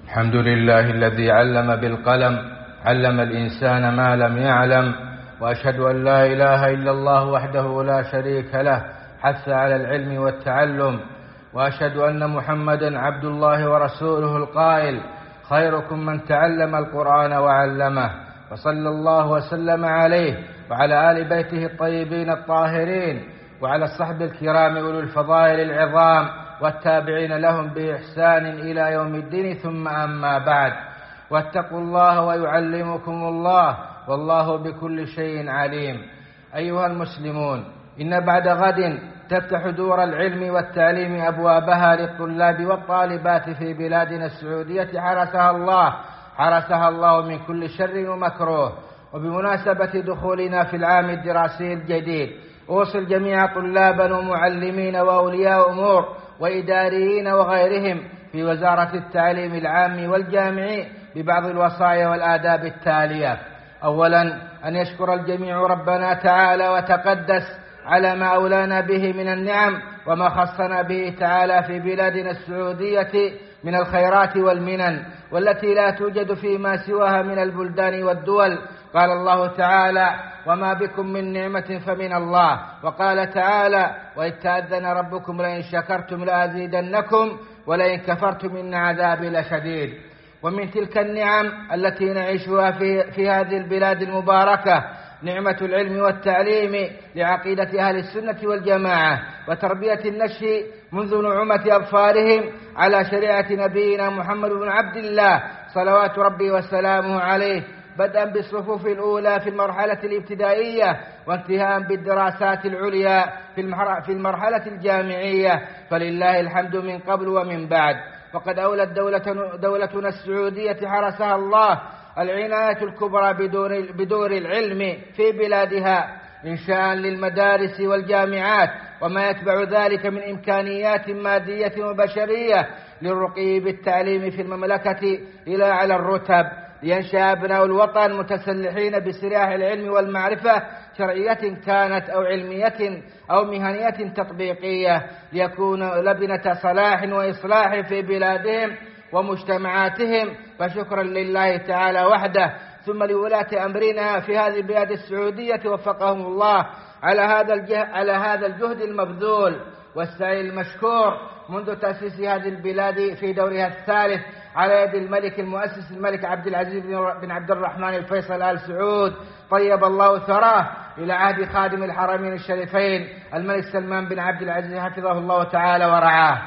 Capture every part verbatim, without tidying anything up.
الحمد لله الذي علم بالقلم، علم الإنسان ما لم يعلم، وأشهد أن لا إله إلا الله وحده لا شريك له حث على العلم والتعلم، وأشهد أن محمدا عبد الله ورسوله القائل: خيركم من تعلم القرآن وعلمه. وصلى الله وسلم عليه وعلى آل بيته الطيبين الطاهرين، وعلى الصحب الكرام أولي الفضائل العظام، والتابعين لهم بإحسان إلى يوم الدين، ثم أما بعد. واتقوا الله ويعلمكم الله، والله بكل شيء عليم. أيها المسلمون، إن بعد غد تفتح دور العلم والتعليم أبوابها للطلاب والطالبات في بلادنا السعودية، حرسها الله حرسها الله من كل شر ومكروه. وبمناسبة دخولنا في العام الدراسي الجديد، أوصل جميع طلابا ومعلمين وأولياء أمور وإداريين وغيرهم في وزارة التعليم العام والجامعي ببعض الوصايا والآداب التالية. أولا، أن يشكر الجميع ربنا تعالى وتقدس على ما أولانا به من النعم، وما خصنا به تعالى في بلادنا السعودية من الخيرات والمنن، والتي لا توجد فيما سواها من البلدان والدول. قال الله تعالى: وما بكم من نعمة فمن الله. وقال تعالى: وإذ تأذن ربكم لئن شكرتم لأزيدنكم ولئن كفرتم إن عذابي لشديد. ومن تلك النعم التي نعيشها في, في هذه البلاد المباركة نعمة العلم والتعليم لعقيدة أهل السنة والجماعة، وتربية النشء منذ نعومة أظفارهم على شريعة نبينا محمد بن عبد الله صلوات ربي وسلامه عليه، بدءا بالصفوف الأولى في المرحلة الابتدائية، وانتهاء بالدراسات العليا في المرحلة الجامعية، فلله الحمد من قبل ومن بعد. وقد أولت دولة دولتنا السعودية حرسها الله العناية الكبرى بدور, بدور العلم في بلادها، إنشاء للمدارس والجامعات وما يتبع ذلك من إمكانيات مادية وبشرية للرقي بالتعليم في المملكة إلى على الرتب، لينشأ أبناء الوطن متسلحين بسلاح العلم والمعرفة، شرعية كانت أو علمية أو مهنية تطبيقية، ليكون لبنة صلاح وإصلاح في بلادهم ومجتمعاتهم. فشكرا لله تعالى وحده، ثم لولاة أمرنا في هذه البلاد السعودية وفقهم الله على هذا الجهد, على هذا الجهد المبذول والسعي المشكور منذ تأسيس هذه البلاد في دورها الثالث على يد الملك المؤسس الملك عبد العزيز بن عبد الرحمن الفيصل آل سعود طيب الله ثراه، إلى عهد خادم الحرمين الشريفين الملك سلمان بن عبد العزيز حفظه الله تعالى ورعاه.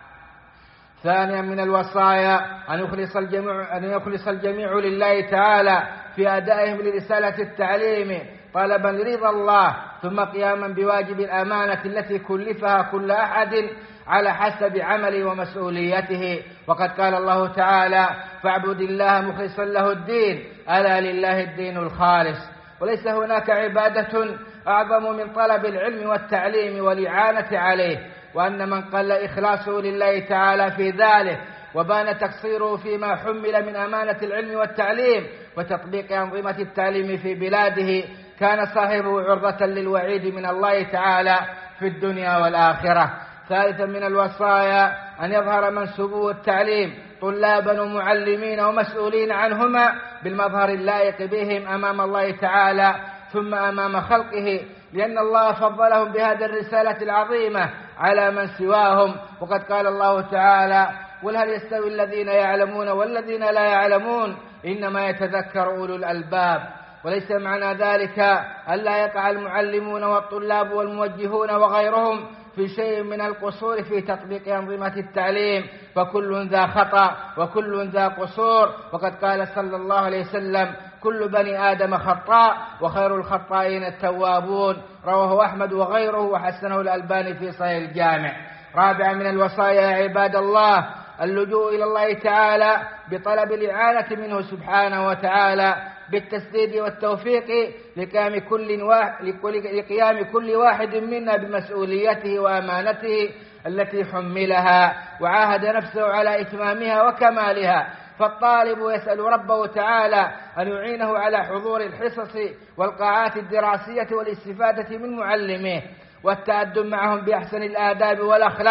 ثانيا، من الوصايا أن يخلص الجميع, أن يخلص الجميع لله تعالى في أدائهم لرسالة التعليم طلبا لرضا الله، ثم قياما بواجب الأمانة التي كلفها كل أحد على حسب عمله ومسؤوليته. وقد قال الله تعالى: فاعبد الله مخلصا له الدين، ألا لله الدين الخالص. وليس هناك عبادة أعظم من طلب العلم والتعليم والإعانة عليه، وأن من قل إخلاصه لله تعالى في ذلك وبان تقصيره فيما حمل من أمانة العلم والتعليم وتطبيق أنظمة التعليم في بلاده كان صاحبه عرضة للوعيد من الله تعالى في الدنيا والآخرة. ثالثا، من الوصايا أن يظهر منسوبو التعليم طلابا ومعلمين ومسؤولين عنهما بالمظهر اللائق بهم أمام الله تعالى ثم أمام خلقه، لأن الله فضلهم بهذه الرسالة العظيمة على من سواهم. وقد قال الله تعالى: قل هل يستوي الذين يعلمون والذين لا يعلمون إنما يتذكر أولو الألباب. وليس معنى ذلك ألا يقع المعلمون والطلاب والموجهون وغيرهم في شيء من القصور في تطبيق أنظمة التعليم، فكل ذا خطأ وكل ذا قصور. وقد قال صلى الله عليه وسلم: كل بني آدم خطاء وخير الخطائين التوابون، رواه أحمد وغيره وحسنه الألباني في صحيح الجامع. رابعا، من الوصايا يا عباد الله اللجوء إلى الله تعالى بطلب الإعانة منه سبحانه وتعالى بالتسديد والتوفيق لقيام كل واحد, لقيام كل واحد منا بمسؤوليته وأمانته التي حملها وعاهد نفسه على إتمامها وكمالها. فالطالب يسأل ربه تعالى أن يعينه على حضور الحصص والقاعات الدراسية والاستفادة من معلميه والتأدب معهم بأحسن الآداب والأخلاق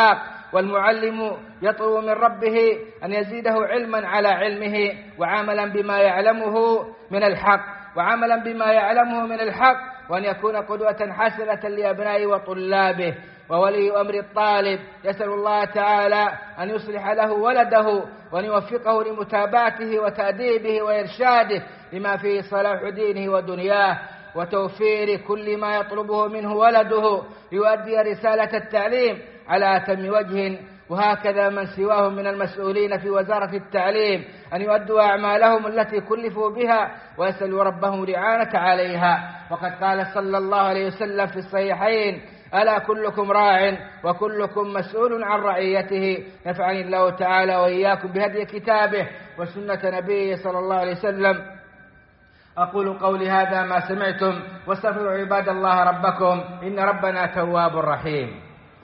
والمعلم يطلب من ربه أن يزيده علما على علمه وعملا بما يعلمه من الحق وعملا بما يعلمه من الحق وأن يكون قدوة حسنة لأبنائه وطلابه. وولي أمر الطالب يسأل الله تعالى أن يصلح له ولده وأن يوفقه لمتابعته وتأديبه وإرشاده لما فيه صلاح دينه ودنياه وتوفير كل ما يطلبه منه ولده ليؤدي رسالة التعليم على أتم وجه. وهكذا من سواهم من المسؤولين في وزارة التعليم أن يؤدوا أعمالهم التي كلفوا بها ويسألوا ربهم الإعانة عليها. وقد قال صلى الله عليه وسلم في الصحيحين: ألا كلكم راع وكلكم مسؤول عن رعيته. نفعني الله تعالى وإياكم بهدي كتابه وسنة نبيه صلى الله عليه وسلم. أقول قولي هذا ما سمعتم واستغفروا عباد الله ربكم إن ربنا تواب رحيم.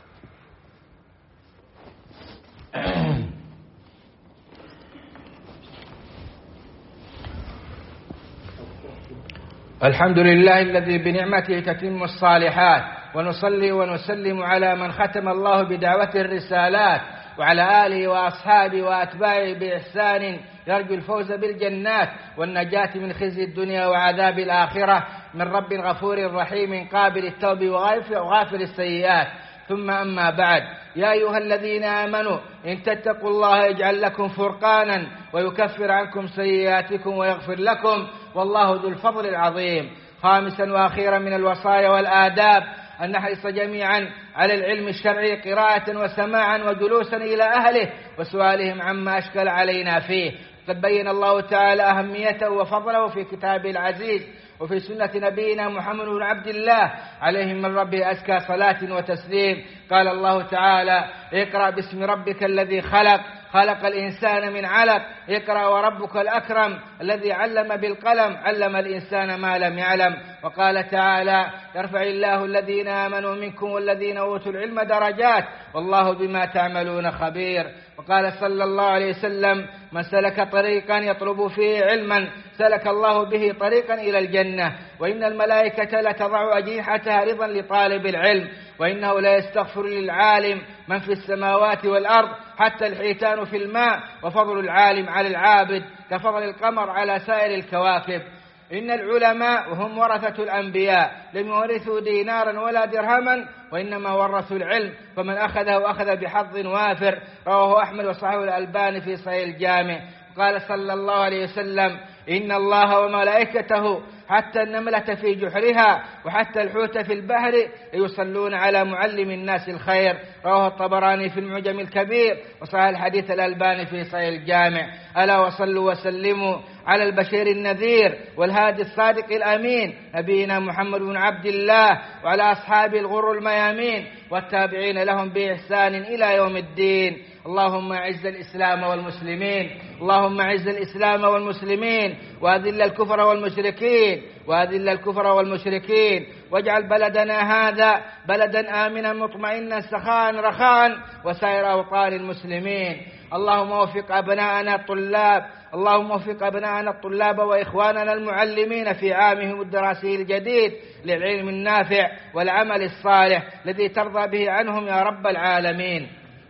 الحمد لله الذي بنعمته تتم الصالحات، ونصلي ونسلم على من ختم الله بدعوته الرسالات، وعلى آله وأصحابه وأتباعه بإحسان يرجو الفوز بالجنات والنجاة من خزي الدنيا وعذاب الآخرة من رب غفور رحيم قابل التوب وغافر السيئات. ثم أما بعد، يا أيها الذين آمنوا إن تتقوا الله يجعل لكم فرقانا ويكفر عنكم سيئاتكم ويغفر لكم والله ذو الفضل العظيم. خامسا وأخيرا من الوصايا والآداب أن نحرص جميعا على العلم الشرعي قراءة وسماعا وجلوسا إلى أهله وسؤالهم عما أشكل علينا فيه. قد بين الله تعالى أهميته وفضله في كتابه العزيز وفي سنة نبينا محمد بن عبد الله عليه من ربه أزكى صلاة وتسليم. قال الله تعالى: اقرأ باسم ربك الذي خلق خلق الإنسان من علق اقرأ وربك الأكرم الذي علم بالقلم علم الإنسان ما لم يعلم. وقال تعالى: يرفع الله الذين آمنوا منكم والذين أوتوا العلم درجات والله بما تعملون خبير. وقال صلى الله عليه وسلم: من سلك طريقا يطلب فيه علما سلك الله به طريقا إلى الجنة، وإن الملائكة لتضع أجنحتها رضا لطالب العلم، وإنه لا يستغفر للعالم من في السماوات والأرض حتى الحيتان في الماء، وفضل العالم على العابد كفضل القمر على سائر الكواكب. إن العلماء وهم ورثة الأنبياء لم يورثوا دينارا ولا درهما وإنما ورثوا العلم، فمن أخذه أخذ بحظ وافر. رواه أحمد وصححه الألباني في صحيح الجامع. قال صلى الله عليه وسلم: إن الله وملائكته حتى النملة في جحرها وحتى الحوت في البحر يصلون على معلم الناس الخير. رواه الطبراني في المعجم الكبير وصحح الحديث الألباني في صحيح الجامع. ألا وصلوا وسلموا على البشير النذير والهادي الصادق الأمين نبينا محمد بن عبد الله وعلى أصحابه الغر الميامين والتابعين لهم بإحسان إلى يوم الدين. اللهم أعز الإسلام والمسلمين اللهم أعز الإسلام والمسلمين وأذل الكفر والمشركين وأذل الكفر والمشركين واجعل بلدنا هذا بلدا آمنا مطمئنا سخاء رخاء وسائر أوطان المسلمين. اللهم وفق أبناءنا الطلاب اللهم وفق أبناءنا الطلاب وإخواننا المعلمين في عامهم الدراسي الجديد للعلم النافع والعمل الصالح الذي ترضى به عنهم يا رب العالمين.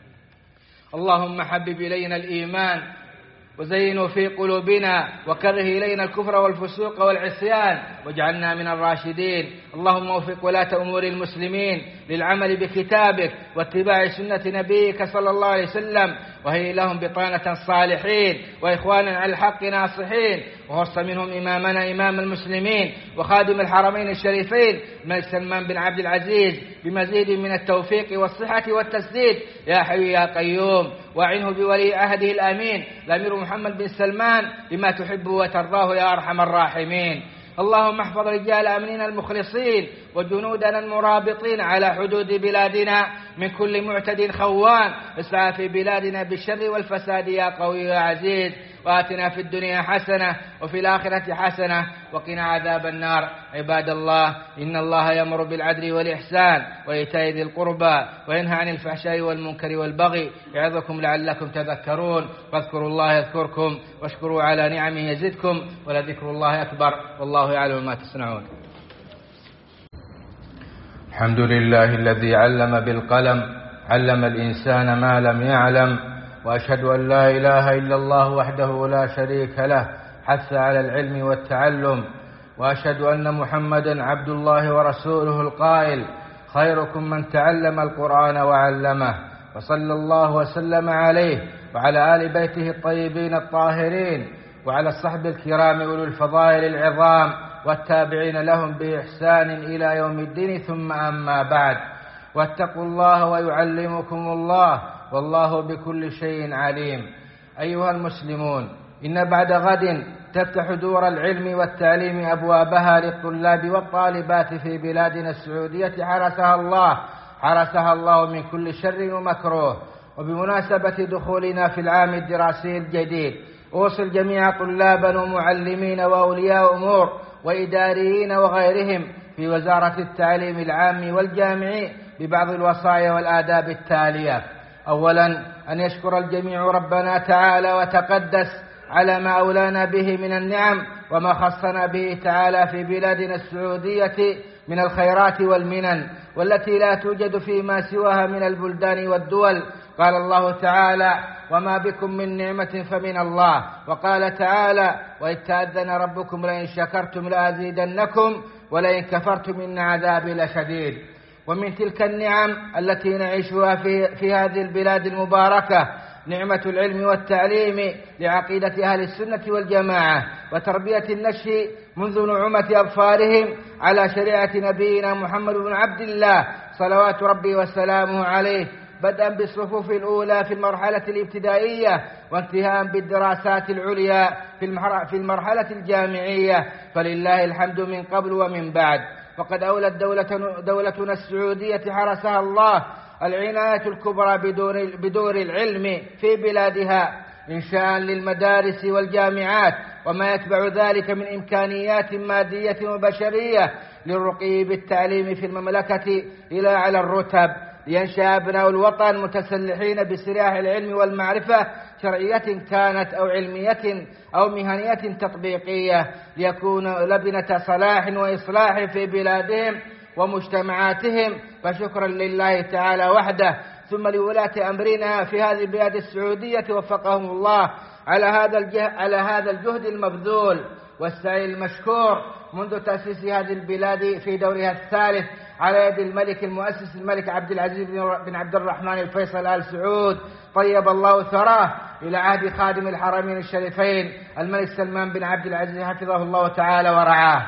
اللهم حبب إلينا الإيمان وزينه في قلوبنا وكره إلينا الكفر والفسوق والعصيان واجعلنا من الراشدين. اللهم وفق ولاة أمور المسلمين للعمل بكتابك واتباع سنة نبيك صلى الله عليه وسلم، وهي لهم بطانة صالحين وإخوانا على الحق ناصحين، وخص منهم إمامنا إمام المسلمين وخادم الحرمين الشريفين الملك سلمان بن عبد العزيز بمزيد من التوفيق والصحة والتسديد يا حي يا قيوم، واعنه بولي عهده الأمين الأمير محمد بن سلمان بما تحب وترضاه يا أرحم الراحمين. اللهم احفظ رجال أمننا المخلصين وجنودنا المرابطين على حدود بلادنا من كل معتد خوان اسعى في بلادنا بالشر والفساد يا قوي يا عزيز. وآتنا في الدنيا حسنة وفي الآخرة حسنة وقنا عذاب النار. عباد الله، إن الله يأمر بالعدل والإحسان وإيتاء ذي القربى وينهى عن الفحشاء والمنكر والبغي يعظكم لعلكم تذكرون. فاذكروا الله يذكركم واشكروا على نعمه يزدكم ولذكر الله أكبر والله يعلم ما تصنعون. الحمد لله الذي علم بالقلم علم الإنسان ما لم يعلم، وأشهد أن لا إله إلا الله وحده لا شريك له حث على العلم والتعلم، وأشهد أن محمدا عبد الله ورسوله القائل: خيركم من تعلم القرآن وعلمه. وصلى الله وسلم عليه وعلى آل بيته الطيبين الطاهرين، وعلى الصحب الكرام أولي الفضائل العظام، والتابعين لهم بإحسان إلى يوم الدين، ثم أما بعد. واتقوا الله ويعلمكم الله، والله بكل شيء عليم. أيها المسلمون، إن بعد غد تفتح دور العلم والتعليم أبوابها للطلاب والطالبات في بلادنا السعودية، حرسها الله حرسها الله من كل شر ومكروه. وبمناسبة دخولنا في العام الدراسي الجديد، أوصي جميع طلابا ومعلمين وأولياء أمور وإداريين وغيرهم في وزارة التعليم العام والجامعي ببعض الوصايا والآداب التالية. أولا، أن يشكر الجميع ربنا تعالى وتقدس على ما أولانا به من النعم، وما خصنا به تعالى في بلادنا السعودية من الخيرات والمنن، والتي لا توجد فيما سواها من البلدان والدول. قال الله تعالى: وما بكم من نعمة فمن الله. وقال تعالى: وإذ تأذن ربكم لئن شكرتم لأزيدنكم ولئن كفرتم إن عذابي لشديد. ومن تلك النعم التي نعيشها في, في هذه البلاد المباركة نعمة العلم والتعليم لعقيدة أهل السنة والجماعة، وتربية النشء منذ نعومة أظفارهم على شريعة نبينا محمد بن عبد الله صلوات ربي وسلامه عليه، بدءا بالصفوف الأولى في المرحلة الابتدائية، وانتهاء بالدراسات العليا في المرحلة الجامعية، فلله الحمد من قبل ومن بعد. فقد أولت دولة دولتنا السعودية حرسها الله العناية الكبرى بدور, بدور العلم في بلادها، إنشاء للمدارس والجامعات وما يتبع ذلك من إمكانيات مادية وبشرية للرقي بالتعليم في المملكة إلى على الرتب، لينشأ أبناء الوطن متسلحين بسلاح العلم والمعرفة، شرعية كانت أو علمية أو مهنية تطبيقية، ليكون لبنة صلاح وإصلاح في بلادهم ومجتمعاتهم. فشكرا لله تعالى وحده، ثم لولاة أمرنا في هذه البلاد السعودية وفقهم الله على هذا الجهد, على هذا الجهد المبذول والسعي المشكور منذ تأسيس هذه البلاد في دورها الثالث على يد الملك المؤسس الملك عبد العزيز بن عبد الرحمن الفيصل آل سعود طيب الله ثراه، إلى عهد خادم الحرمين الشريفين الملك سلمان بن عبد العزيز حفظه الله تعالى ورعاه.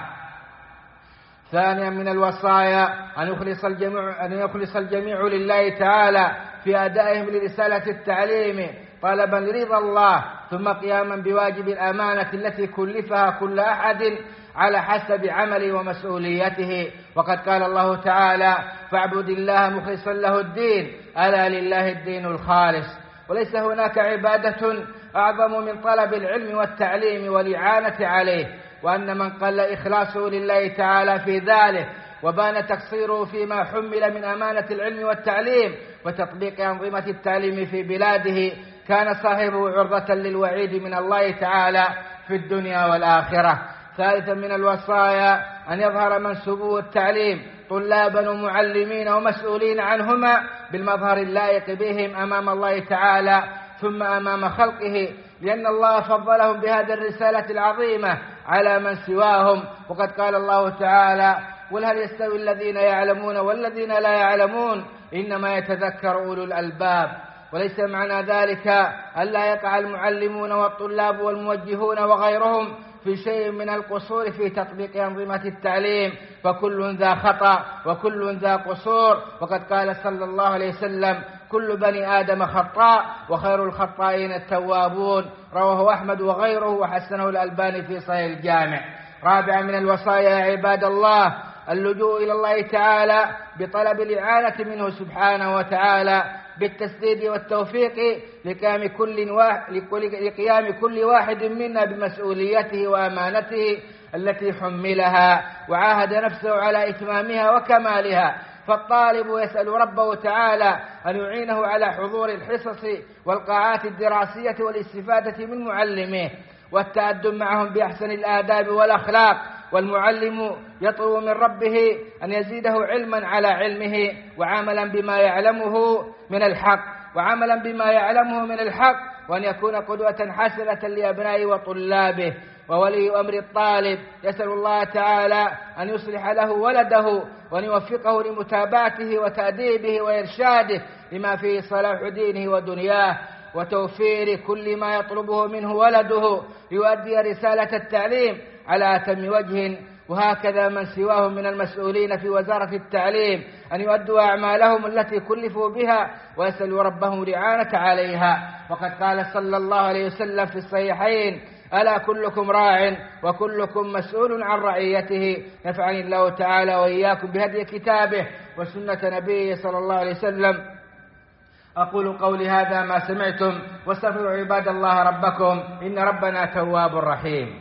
ثانيا، من الوصايا أن يخلص الجميع, أن يخلص الجميع لله تعالى في أدائهم لرسالة التعليم طلبا لرضا الله، ثم قياما بواجب الأمانة التي كلفها كل أحد على حسب عمله ومسؤوليته. وقد قال الله تعالى: فاعبد الله مخلصا له الدين، ألا لله الدين الخالص. وليس هناك عبادة أعظم من طلب العلم والتعليم والإعانة عليه، وأن من قل إخلاصه لله تعالى في ذلك وبان تقصيره فيما حمل من أمانة العلم والتعليم وتطبيق أنظمة التعليم في بلاده كان صاحبه عرضة للوعيد من الله تعالى في الدنيا والآخرة. ثالثا، من الوصايا أن يظهر منسوبو التعليم طلابا ومعلمين ومسؤولين عنهما بالمظهر اللائق بهم أمام الله تعالى ثم أمام خلقه، لأن الله فضلهم بهذه الرسالة العظيمة على من سواهم. وقد قال الله تعالى: قل هل يستوي الذين يعلمون والذين لا يعلمون إنما يتذكر أولو الألباب. وليس معنى ذلك ألا يقع المعلمون والطلاب والموجهون وغيرهم في شيء من القصور في تطبيق أنظمة التعليم، فكل ذا خطأ وكل ذا قصور. وقد قال صلى الله عليه وسلم: كل بني آدم خطاء وخير الخطائين التوابون، رواه أحمد وغيره وحسنه الألباني في صحيح الجامع. رابعا، من الوصايا يا عباد الله اللجوء إلى الله تعالى بطلب الإعانة منه سبحانه وتعالى بالتسديد والتوفيق لقيام كل واحد, لقيام كل واحد منا بمسؤوليته وأمانته التي حملها وعاهد نفسه على إتمامها وكمالها. فالطالب يسأل ربه تعالى أن يعينه على حضور الحصص والقاعات الدراسية والاستفادة من معلميه والتأدب معهم بأحسن الآداب والأخلاق والمعلم يطلب من ربه أن يزيده علما على علمه، وعملا بما يعلمه من الحق وعملا بما يعلمه من الحق وأن يكون قدوة حسنة لأبنائه وطلابه. وولي أمر الطالب يسأل الله تعالى أن يصلح له ولده وأن يوفقه لمتابعته وتأديبه وإرشاده لما فيه صلاح دينه ودنياه، وتوفير كل ما يطلبه منه ولده ليؤدي رسالة التعليم على أتم وجه. وهكذا من سواهم من المسؤولين في وزارة التعليم أن يؤدوا أعمالهم التي كلفوا بها ويسألوا ربهم الإعانة عليها. وقد قال صلى الله عليه وسلم في الصحيحين: ألا كلكم راع وكلكم مسؤول عن رعيته. نفعني الله تعالى وإياكم بهدي كتابه وسنة نبيه صلى الله عليه وسلم. أقول قولي هذا ما سمعتم، واستغفروا عباد الله ربكم إن ربنا تواب رحيم.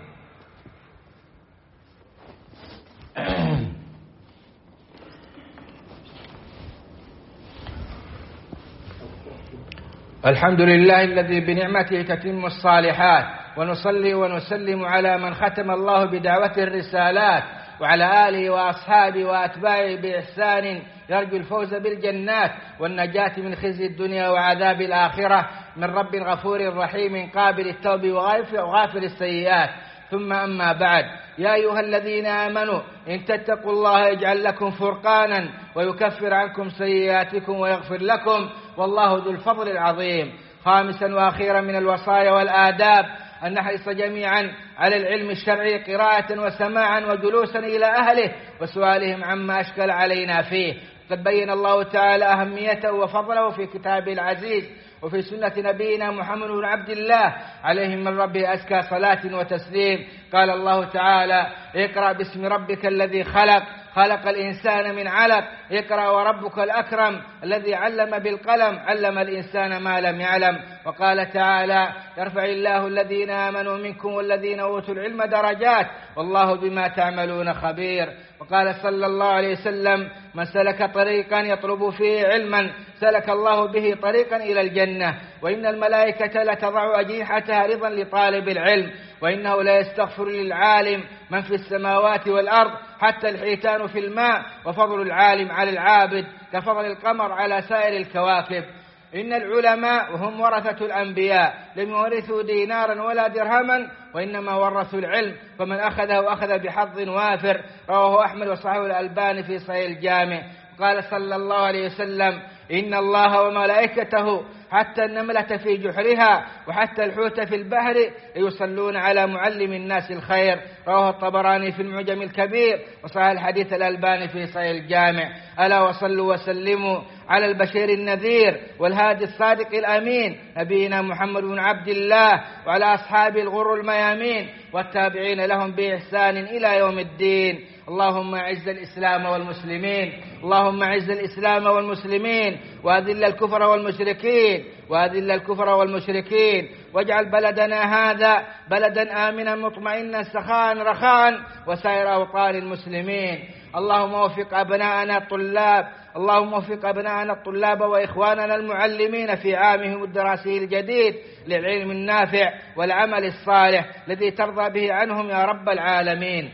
الحمد لله الذي بنعمته تتم الصالحات، ونصلي ونسلم على من ختم الله بدعوة الرسالات، وعلى آله وأصحابه وأتباعه بإحسان يرجو الفوز بالجنات والنجاة من خزي الدنيا وعذاب الآخرة، من رب غفور رحيم قابل التوب وغافر السيئات. ثم أما بعد، يا أيها الذين آمنوا إن تتقوا الله يجعل لكم فرقانا ويكفر عنكم سيئاتكم ويغفر لكم، والله ذو الفضل العظيم. خامسا وأخيرا من الوصايا والآداب أن نحرص جميعا على العلم الشرعي قراءة وسماعا وجلوسا إلى أهله وسؤالهم عما أشكل علينا فيه. قد بين الله تعالى أهميته وفضله في كتابه العزيز وفي سنة نبينا محمد بن عبد الله عليه من ربه أزكى صلاة وتسليم. قال الله تعالى: اقرأ باسم ربك الذي خلق خلق الإنسان من علق اقرأ وربك الأكرم الذي علم بالقلم علم الإنسان ما لم يعلم. وقال تعالى: يرفع الله الذين آمنوا منكم والذين أوتوا العلم درجات والله بما تعملون خبير. وقال صلى الله عليه وسلم: من سلك طريقا يطلب فيه علما سلك الله به طريقا إلى الجنة، وإن الملائكة لتضع أجنحتها رضا لطالب العلم، وإنه لا يستغفر للعالم من في السماوات والأرض حتى الحيتان في الماء، وفضل العالم على العابد كفضل القمر على سائر الكواكب. إن العلماء وهم ورثة الأنبياء لم يورثوا دينارا ولا درهما، وإنما ورثوا العلم، فمن أخذه أخذ بحظ وافر. رواه أحمد وصححه الألباني في صحيح الجامع. قال صلى الله عليه وسلم: إن الله وملائكته حتى النملة في جحرها وحتى الحوت في البحر يصلون على معلم الناس الخير. رواه الطبراني في المعجم الكبير وصحح الحديث الألباني في صحيح الجامع. ألا وصلوا وسلموا على البشير النذير والهادي الصادق الأمين نبينا محمد بن عبد الله وعلى أصحابه الغر الميامين والتابعين لهم بإحسان إلى يوم الدين. اللهم أعز الإسلام والمسلمين اللهم أعز الإسلام والمسلمين وأذل الكفر والمشركين وأذل الكفر والمشركين واجعل بلدنا هذا بلدا آمنا مطمئنا سخاء رخاء وسائر أوطان المسلمين. اللهم وفق أبناءنا الطلاب اللهم وفق أبناءنا الطلاب وإخواننا المعلمين في عامهم الدراسي الجديد للعلم النافع والعمل الصالح الذي ترضى به عنهم يا رب العالمين.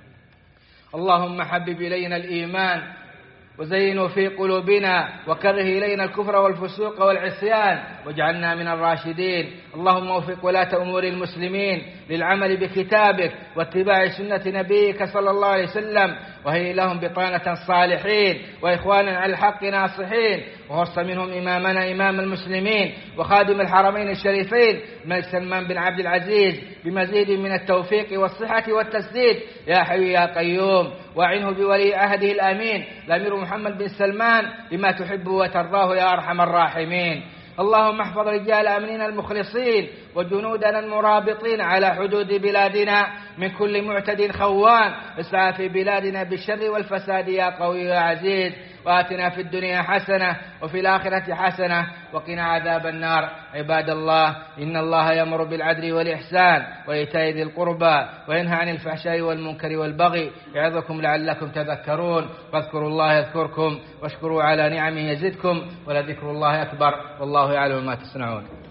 اللهم حبب إلينا الإيمان وزينه في قلوبنا وكره إلينا الكفر والفسوق والعصيان واجعلنا من الراشدين. اللهم وفق ولاة أمور المسلمين للعمل بكتابك واتباع سنة نبيك صلى الله عليه وسلم، وهي لهم بطانة صالحين وإخوانا على الحق ناصحين، وخص منهم إمامنا إمام المسلمين وخادم الحرمين الشريفين الملك سلمان بن عبد العزيز بمزيد من التوفيق والصحة والتسديد يا حي يا قيوم، واعنه بولي عهده الأمين الأمير محمد بن سلمان بما تحب وترضاه يا أرحم الراحمين. اللهم احفظ رجال أمننا المخلصين وجنودنا المرابطين على حدود بلادنا من كل معتد خوان اسعى في بلادنا بالشر والفساد يا قوي يا عزيز. وآتنا في الدنيا حسنة وفي الآخرة حسنة وقنا عذاب النار. عباد الله، إن الله يأمر بالعدل والإحسان وإيتاء ذي القربى وينهى عن الفحشاء والمنكر والبغي يعظكم لعلكم تذكرون. واذكروا الله يذكركم واشكروا على نعمه يزدكم ولذكر الله أكبر والله يعلم ما تصنعون.